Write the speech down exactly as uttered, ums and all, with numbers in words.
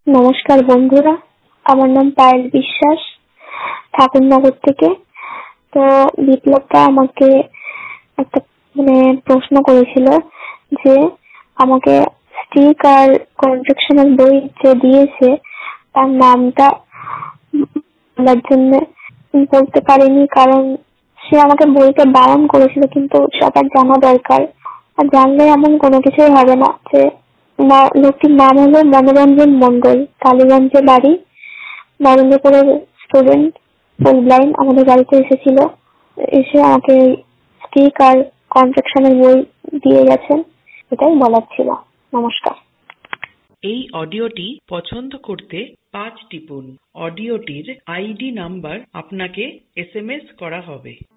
নমস্কার বন্ধুরা, আমার নাম পায়েল বিশ্বাস, ঠাকুরনগর থেকে। তো বিপ্লবটা আমাকে একটা মানে প্রশ্ন করেছিল যে আমাকে স্টিক আর কনস্ট্রাকশনের বই যে দিয়েছে তার নামটা বলার জন্য বলতে পারিনি, কারণ সে আমাকে বইটা বারণ করেছিল, কিন্তু সবার জানা দরকার। আর জানলে এমন কোনো কিছুই হবে না। যে লোকটির নাম হলো মনোরঞ্জন মন্ডল, কালীগঞ্জে বাড়ি, নরেন্দ্রপুরের স্টুডেন্ট, ফুল ব্লাইন্ড। আমাদের বাড়িতে এসেছিল, এসে আমাকে স্টিক আর কনস্ট্রাকশনের বই দিয়ে গেছেন। এটাই বলার ছিল। নমস্কার। এই অডিওটি পছন্দ করতে পাঁচ টিপুন। অডিওটির আইডি নাম্বার আপনাকে এস এম এস করা হবে।